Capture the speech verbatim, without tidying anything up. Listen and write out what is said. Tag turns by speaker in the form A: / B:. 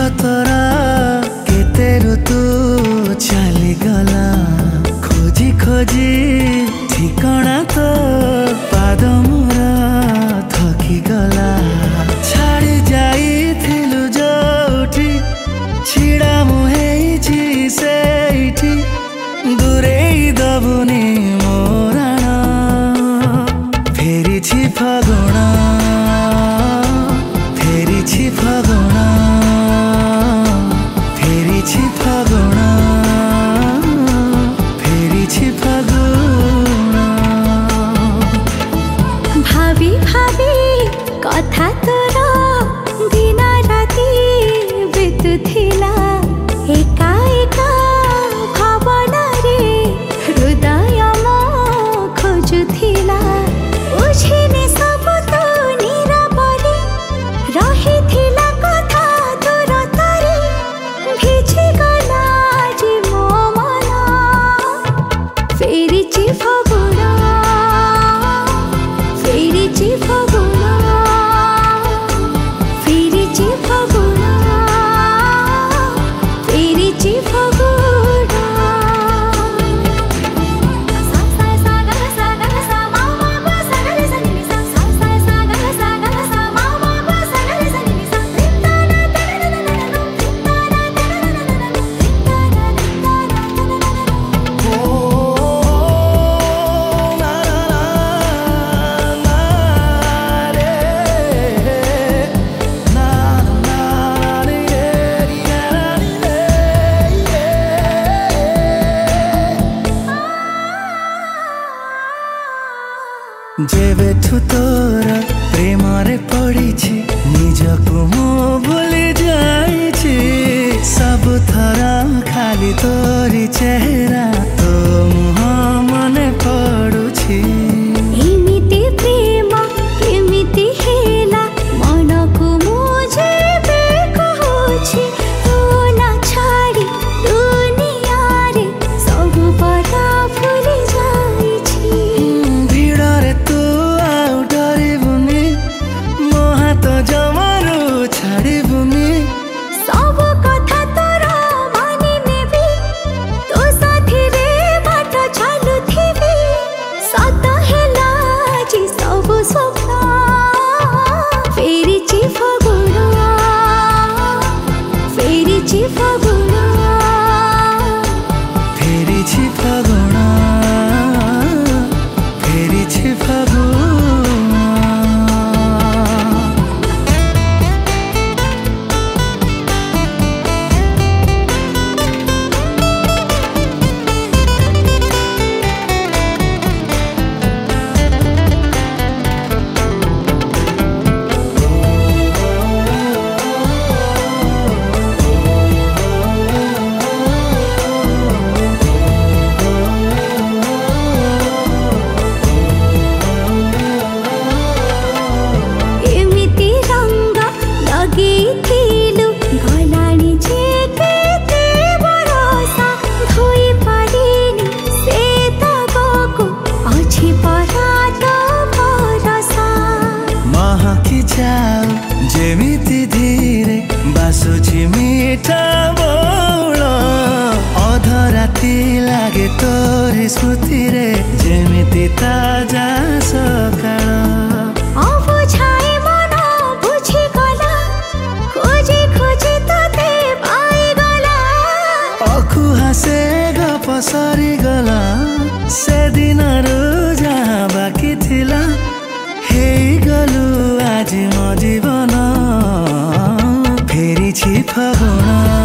A: तोरा केते ऋतु चली गला खोजी खोजी ठिकाना तो पाद मोरा थकी गला छाड़ी जाइथिलु जोठी छिड़ा मुहेइछि सेठी दूरेई दबुनी मोराण फेरिछि फागुण फेरिछि फागुण फेरिछि फागुण फेरिछि फागुण
B: भावी भावी कथा तोर दिन राति बीतुथिला एका एका भावना रे हृदय मो खोजुथिला बुझिने सब तो निरापरे रहिथिला कथा तोर तारे भिजी गला जे मो मन फेरिछि फागुण फेरिछि फागुण फेरिछि फागुण फेरिछि फागुण सा सा सा गा सा गा सा मा मा गा सा गा रे सा नि सा सा सा सा गा सा गा सा मा मा गा सा गा रे सा नि सा रिता ना ता ना ना ना ना रिता ना ता ना ना ना ना रिता ना रिता ना
A: ओ ना ना ना रे ना ना रे जेबेठु तोर प्रेम रे पड़िछि निजको मो भूली जाइछि सब थरा खाली तोरी चेहरा तो मुह मने पड़ुछि
B: एमिति प्रेम केमिति हेला मनकु मुझे बे कहूछि तू ना छाड़ी दुनिया रे सब पता भूली जाइछि
A: भिड़ रे तू आउ डरिबुनी मो हाथ जमारू छाड़िबुनी
B: सब कथा तोर मानि नेबी तो साथी रे बाट चालुथिबी सत हेला जी सब स्वप्न फेरिछि फागुण फेरिछि फागुण
A: फेरिछि फागुण फेरिछि फागुण
B: एमिति रंग लगेइथिलु गलाणी जे केते बरसा धोई पारिनी से दागको अछि परात भरसा
A: महकी जाऊ जेमिति धीरे बासुछि मीठा बोल अधराति लागे तोरी स्मृति रे जेमिति ताजा सकाळ
B: अबुझाए मन बुझी गला खोजी खोजी तते पाई गला
A: अखु हासे गप सरी गला से दिनरु जहाँ बाकी थिला हेई गलु आज मो जीवन फेरिछि फागुण।